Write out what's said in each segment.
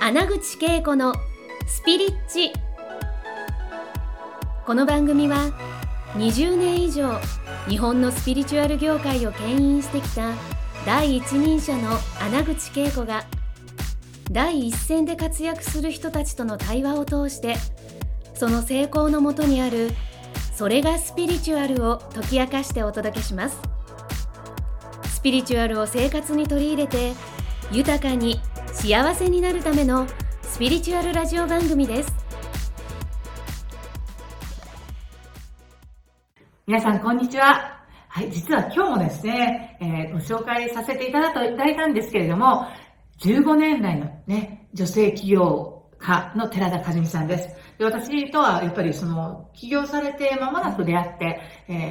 穴口恵子のスピリッチ。この番組は20年以上日本のスピリチュアル業界を牽引してきた第一人者の穴口恵子が第一線で活躍する人たちとの対話を通して、その成功のもとにあるそれがスピリチュアルを解き明かしてお届けします。スピリチュアルを生活に取り入れて豊かに幸せになるためのスピリチュアルラジオ番組です。 皆さんこんにちは。はい、実は今日もですね、ご紹介させていただいたんですけれども、15年来のね、女性起業家の寺田和美さんです。で、私とはやっぱり起業されて間もなく出会って、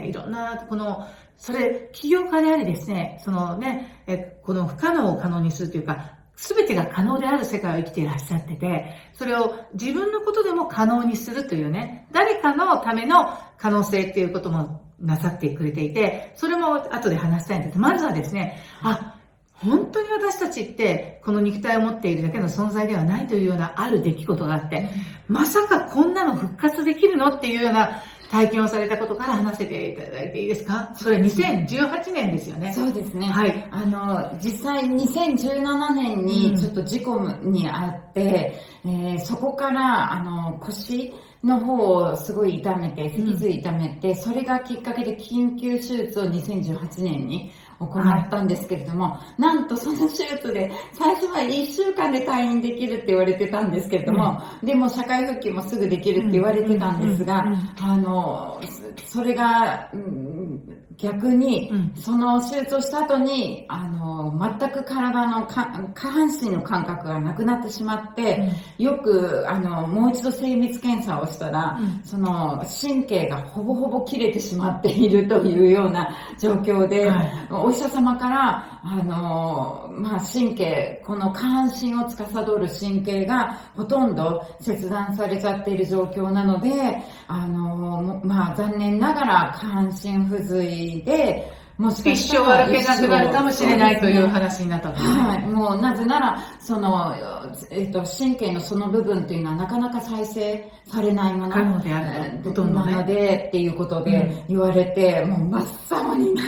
いろんな起業家でありですね、この不可能を可能にするというか、すべてが可能である世界を生きていらっしゃってて、それを自分のことでも可能にするというね、誰かのための可能性っていうこともなさってくれていて、それも後で話したいんです。まずはですね、本当に私たちってこの肉体を持っているだけの存在ではないというようなある出来事があって、まさかこんなの復活できるのっていうような体験をされたことから話せていただいていいですか？それ2018年ですよね。 そうですね。 はい。 実際2017年にちょっと事故に遭って、そこから腰の方をすごい痛めて、脊髄痛めて、それがきっかけで緊急手術を2018年に行ったんですけれども、なんとその手術で最初は1週間で退院できるって言われてたんですけれども、でも社会復帰もすぐできるって言われてたんですが、それが、逆に、その手術をした後に、全く体の下半身の感覚がなくなってしまって、よく、もう一度精密検査をしたら、神経がほぼほぼ切れてしまっているというような状況で、お医者様から、神経、この下半身を司る神経がほとんど切断されちゃっている状況なので、残念ながら下半身不随で、もしかしたら一生歩けなくなるかもしれないという話になったんですね。 はい。もうなぜなら、神経のその部分というのはなかなか再生されないものなのでっていうことで言われて、もう真っ青になって、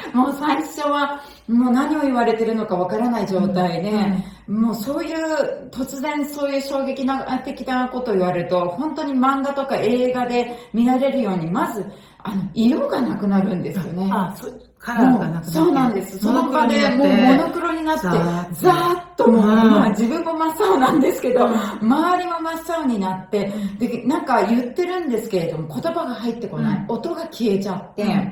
もう最初はもう何を言われてるのかわからない状態で、もう突然そういう衝撃的なことを言われると、本当に漫画とか映画で見られるように、まず色がなくなるんですよね。 カラーがなくなって。 そうなんです。その場でもうモノクロになって、ザーッともう、自分も真っ青なんですけど、周りも真っ青になって、で、なんか言ってるんですけれども、言葉が入ってこない。音が消えちゃって、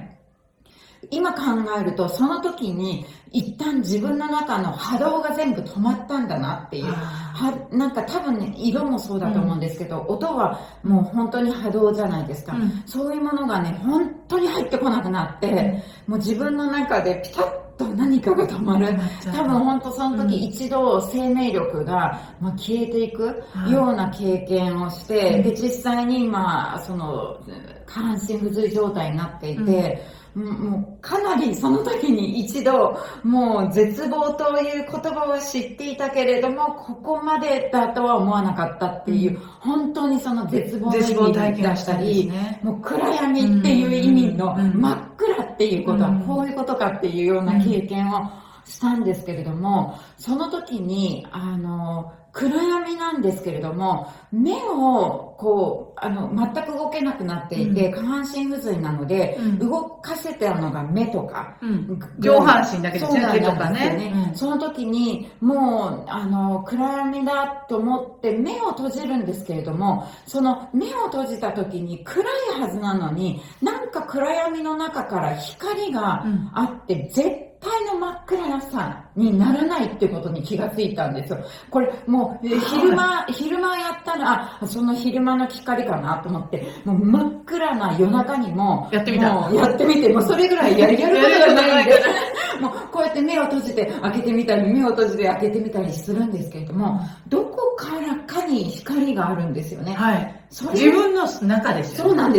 今考えると、その時に一旦自分の中の波動が全部止まったんだなっていう。なんか多分ね、色もそうだと思うんですけど、音はもう本当に波動じゃないですか。そういうものがね、本当に入ってこなくなって、もう自分の中でピタッと何かが止まる。多分本当その時一度生命力が消えていくような経験をして、で、実際に今、下半身不随状態になっていて、もうかなりその時に一度もう絶望という言葉は知っていたけれども、ここまでだとは思わなかったっていう、本当にその絶望の意味だったり、もう暗闇っていう意味の真っ暗っていうことはこういうことかっていうような経験をしたんですけれども、その時に暗闇なんですけれども、目を全く動けなくなっていて、下半身不随なので、動かせてるのが目とか、 上半身だけですね、手とかね。 その時にもう暗闇だと思って目を閉じるんですけれども、その目を閉じた時に暗いはずなのに、なんか暗闇の中から光があって、絶対の真っ暗なさにならないってことに気がついたんですよ。これもう昼間やったら、その昼間の光かなと思って、もう真っ暗な夜中にもやってみて、 もうそれぐらいやることがないんで、もうこうやって目を閉じて開けてみたり、目を閉じて開けてみたりするんですけれども、どこからかに光があるんですよね。 はい。自分の中ですよね。 そうなんです。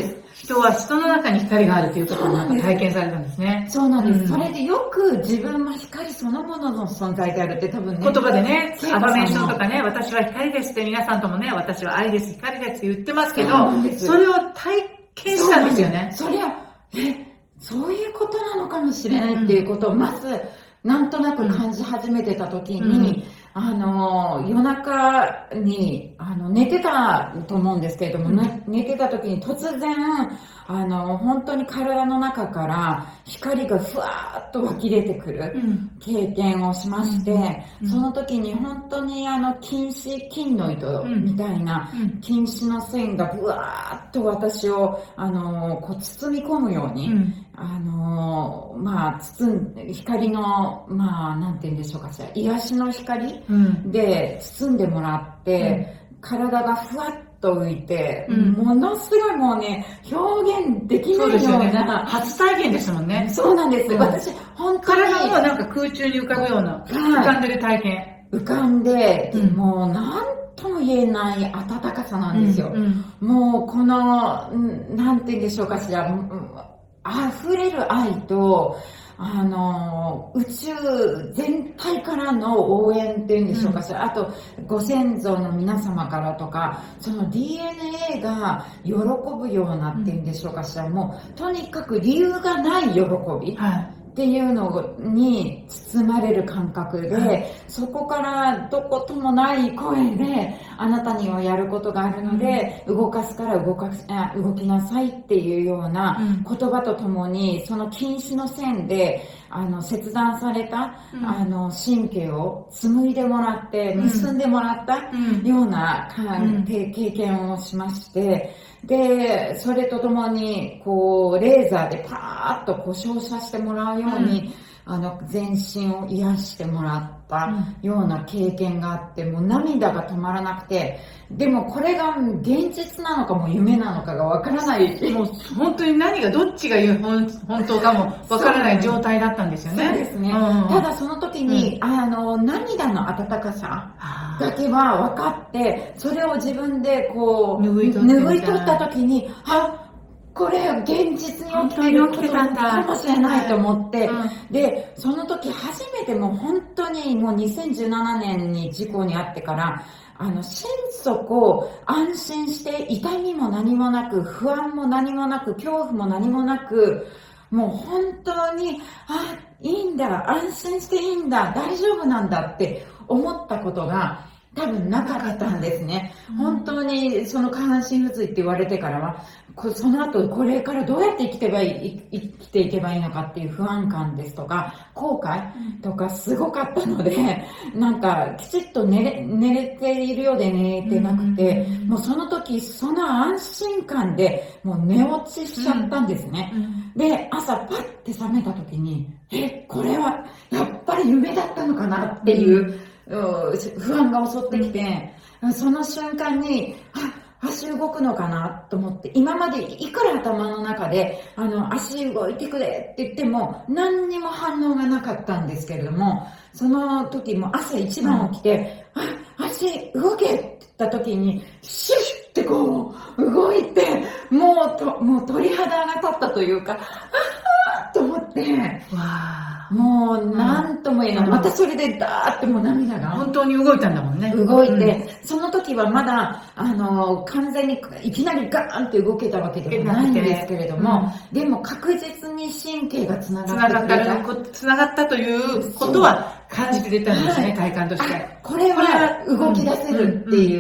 人は人の中に光があるということをなんか体験されたんですね。 そうなんです。それでよく自分は光そのものの存在であるって多分ね。 言葉でね、アファメーションとかね、私は光ですって皆さんともね、私は愛です、光ですって言ってますけど、それを体験したんですよね。 それは、そういうことなのかもしれないっていうことをまず、なんとなく感じ始めてた時に、夜中に、寝てたと思うんですけれども、寝てた時に突然、本当に体の中から光がふわーっと湧き出てくる経験をしまして、その時に本当に金の糸みたいな金糸の線がふわーっと私を、こう包み込むように、光の、なんて言うんでしょうかしら、癒しの光で包んでもらって、体がふわっと浮いて、ものすごいもうね、表現できないような。 初体験ですもんね。 そうなんです。私、本当に。 体もなんか空中に浮かぶような、浮かんでる体験。 浮かんで、もうなんとも言えない温かさなんですよ。もうこの、なんて言うんでしょうかしら、溢れる愛と、宇宙全体からの応援っていうんでしょうかしら、あとご先祖の皆様からとか、その DNA が喜ぶようなっていうんでしょうかしら、もうとにかく理由がない喜び。っていうのに包まれる感覚で、そこからどこともない声で、あなたにはやることがあるので、動かすから動きなさいっていうような言葉とともに、その禁止の線で、切断された、神経を紡いでもらって、結んでもらったような経験をしまして、で、それとともに、こう、レーザーでパーッとこう照射してもらうように、全身を癒してもらったような経験があって、もう涙が止まらなくて、でもこれが現実なのかも夢なのかがわからない。 もう本当にどっちが本当かもわからない状態だったんですよね。 そうですね。ただその時に、涙の温かさだけは分かって、それを自分でこう、拭い取った時に、これ現実に起きてることかもしれないと思って、で、その時初めてもう本当にもう2017年に事故に遭ってから、心底安心して痛みも何もなく、不安も何もなく、恐怖も何もなく、もう本当に、いいんだ、安心していいんだ、大丈夫なんだって思ったことが多分なかったんですね。本当にその下半身不随って言われてからは、その後これからどうやって生きていけばいいのかっていう不安感ですとか、後悔とかすごかったので、なんかきちっと寝れているようで寝れてなくて、もうその時その安心感でもう寝落ちしちゃったんですね。で、朝パッて覚めた時に、これはやっぱり夢だったのかなっていう不安が襲ってきて、その瞬間に、足動くのかなと思って、今までいくら頭の中で、足動いてくれって言っても、何にも反応がなかったんですけれども、その時も朝一番起きて、足動けって言った時に、シュッってこう、動いて、もう鳥肌が立ったというか、と思って、もうなんとも言えない。またそれでダーってもう涙が。 本当に動いたんだもんね。 動いて、その時はまだ、完全にいきなりガーンって動けたわけではないんですけれども、でも確実に神経がつながったということは感じて出たんですね、体感として。 これは動き出せるっていう、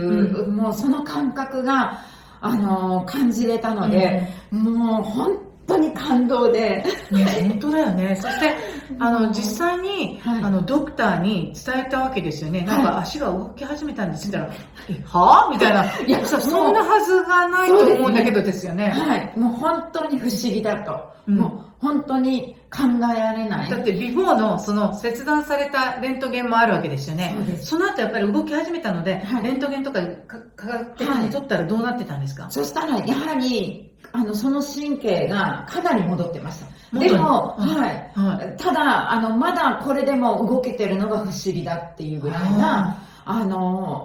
もうその感覚が、感じれたので、もう本当に感動で。 本当だよね。そして、実際に、ドクターに伝えたわけですよね。なんか足が動き始めたんですって言ったら、はぁみたいな。いや、そんなはずがないと思うんだけどですよね。 もう本当に不思議だと。もう本当に考えられない。 だってビフォーのその切断されたレントゲンもあるわけですよね。その後やっぱり動き始めたので、レントゲンとか科学的に取ったらどうなってたんですか？ そしたらやはり、その神経がかなり戻ってました。でも、ただ、まだこれでも動けてるのが不思議だっていうぐらいな、本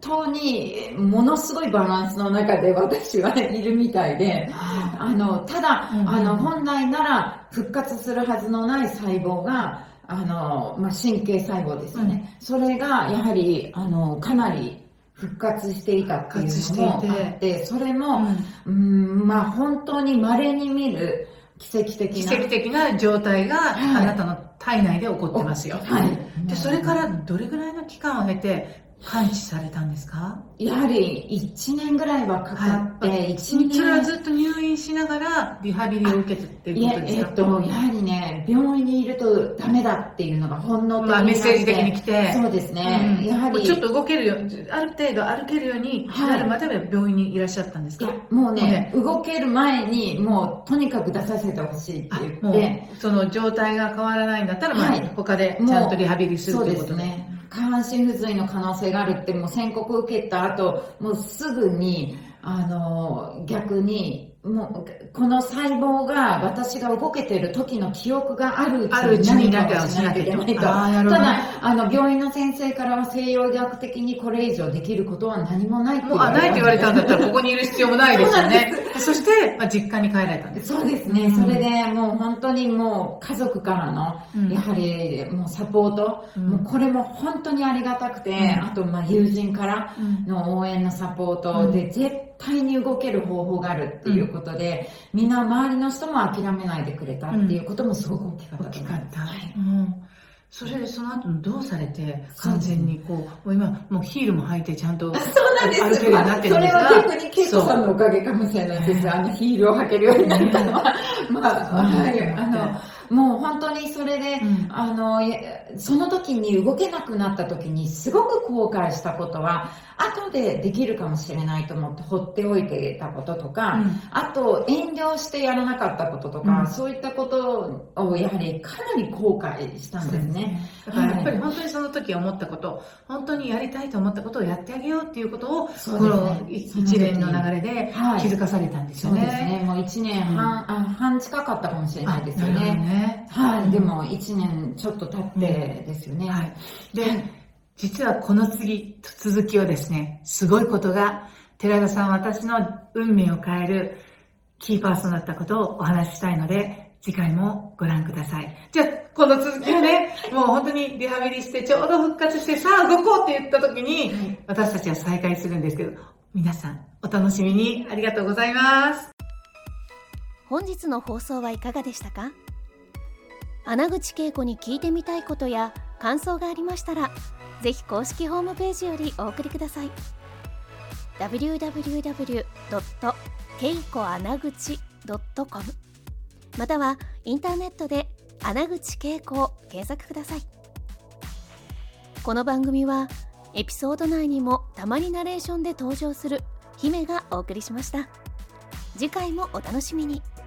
当にものすごいバランスの中で私はいるみたいで、ただ、本来なら復活するはずのない細胞が、神経細胞ですよね。それがやはり、かなり復活していたっていうのもあって、それも、本当に稀に見る奇跡的な状態があなたの体内で起こってますよ。で、それからどれぐらいの期間を経て完治されたんですか？ やはり1年ぐらいはかかって、 それはずっと入院しながらリハビリを受けてっていうことですか？ やはりね、病院にいるとダメだっていうのが本能的になって、 メッセージ的に来て、 そうですね、やはりちょっと動けるよう、ある程度歩けるようになるまでは病院にいらっしゃったんですか？ もうね、動ける前にもうとにかく出させてほしいって言って、 その状態が変わらないんだったら、他でちゃんとリハビリするということで。 下半身不随の可能性があるってもう宣告受けた後、もうすぐに、逆に、もう、この細胞が私が動けてる時の記憶があるうちに何かをしなきゃいけないと。ただ、病院の先生からは西洋医学的にこれ以上できることは何もないって言われた。 ないって言われたんだったらここにいる必要もないですよね。そして、実家に帰られたんです。 そうですね。それでもう本当にもう家族からの、やはりもうサポート、もうこれも本当にありがたくて、あと友人からの応援のサポートで、絶対に動ける方法があるっていうことで、みんな周りの人も諦めないでくれたっていうこともすごく大きかった。 大きかった。それでその後どうされて完全に今もうヒールも履いてちゃんと歩けるようになってるんですか？ それは逆にケイコさんのおかげかもしれないです。ヒールを履けるようになったのは、もう本当にそれで、その時に動けなくなった時にすごく後悔したことは、後でできるかもしれないと思って放っておいてたこととか、あと遠慮してやらなかったこととか、そういったことをやはりかなり後悔したんですね。 だからやっぱり本当にその時思ったこと、本当にやりたいと思ったことをやってあげようっていうことを、この一連の流れで気づかされたんですよね。 そうですね。もう1年半近かったかもしれないですよね。でも1年ちょっと経ってですよね。 で、実はこの続きをですね、すごいことが、寺田さん、私の運命を変えるキーパーソンだったことをお話ししたいので、次回もご覧ください。じゃあ、この続きをね、もう本当にリハビリしてちょうど復活して、さあ動こうって言った時に、私たちは再会するんですけど、皆さんお楽しみに。ありがとうございます。 本日の放送はいかがでしたか？穴口恵子に聞いてみたいことや感想がありましたら、ぜひ公式ホームページよりお送りください。www.keikoanaguchi.com またはインターネットで穴口恵子を検索ください。この番組はエピソード内にもたまにナレーションで登場する姫がお送りしました。次回もお楽しみに。